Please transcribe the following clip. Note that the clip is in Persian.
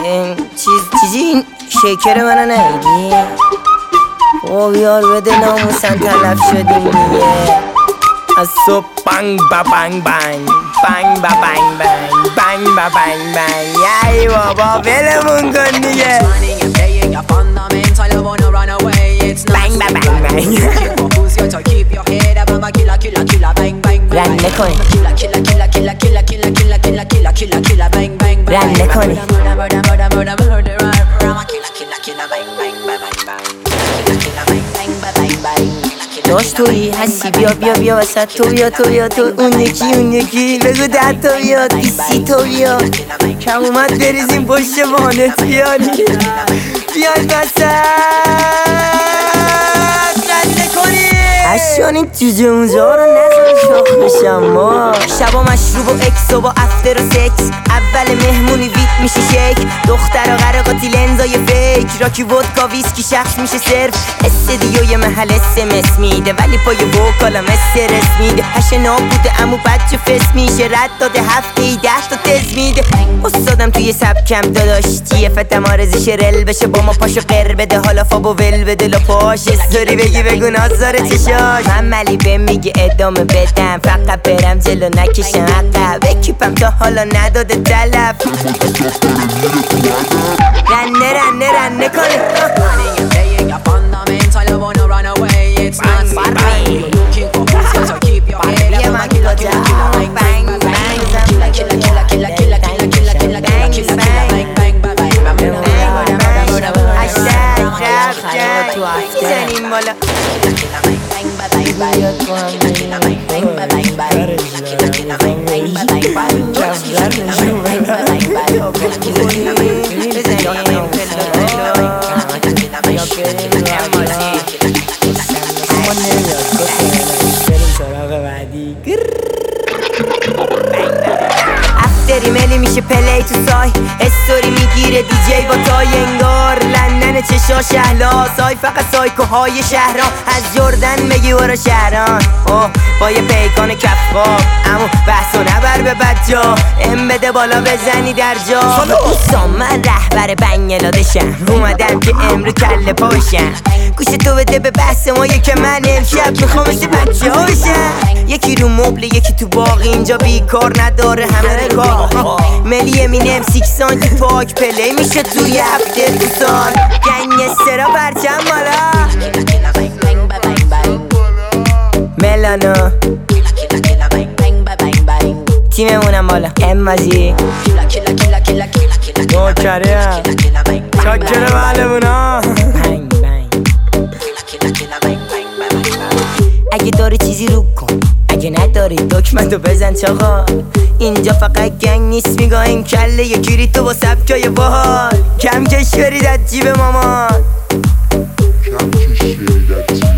چیزی این شیکر منو نهیدی؟ او بیار بده ناموسن تلف شدیم دیگه. از صبح بانگ با بانگ بانگ بانگ با بانگ بانگ بانگ با بانگ بانگ. یای بابا ولمون کن دیگه. بانگ با بانگ بانگ رن نکنی رن نکنی. داشت توی هستی بیا وسط تو بیا اون یکی بگو 10 تا بیاد 20 تا بیاد. کم اومد بریزیم پشت وانت بیاری بیاد وسط رن نکنی. اشانی جوجه اونجا رو نزن شاخ بشم ما. شبا مشروب و اکس و با افتر و سکس. اول مهمونی ویت میشه شیک. دختر و غرقاتی لنزای فیک. راکی ودکا ویسکی شخص میشه صرف. استدیو یه محل SMS میده ولی پای وکالم استرس میده. هش نابوده امو بچه فس میشه. رد داده هفته 10 تا تز میده. استادم توی سبکم داداش چیه فتم آرزش رل بشه با ما پاشو قر بده. حالا فابو ول بده لاپاش استوری بگی بگو نازاره چشاش. من ملی به میگه ادامه بدم فقط برم جلو نکشم عقب. اکیپم تا حالا نداده طلب. رنه کنه افتری ملی میشه پلی تو سای. استوری میگیره دیجی با تای انگار لندن چشا شهلا. سای فقط سایکوهای شهران از جردن میگی برو شهران. با یه پیکان کفخاب امو بحثو نبر به بدجا. بده بالا بزنی در جا. دوستان من رهبر بنگلادشم اومدم که امرو کله پاشم. گوش تو بده به بحث ما که من امشب میخوام مثل بچه هاشم. یکی رو مبل یکی تو باغ اینجا بیکار نداره همه رو کار. ملی امینم سیکسان که پاک پلی میشه توی هفته تو سال. گنگسترا پرچم بالا ملانو تیممونم بالا امازی نوکریم چاکر معلمونا. اگه داری چیزی رو کن اگه نداری دکمتو بزن چاقا. اینجا فقط گنگ نیست میگاهیم کله یکی تو با سبکای باحال. کم کش برید از جیب مامان.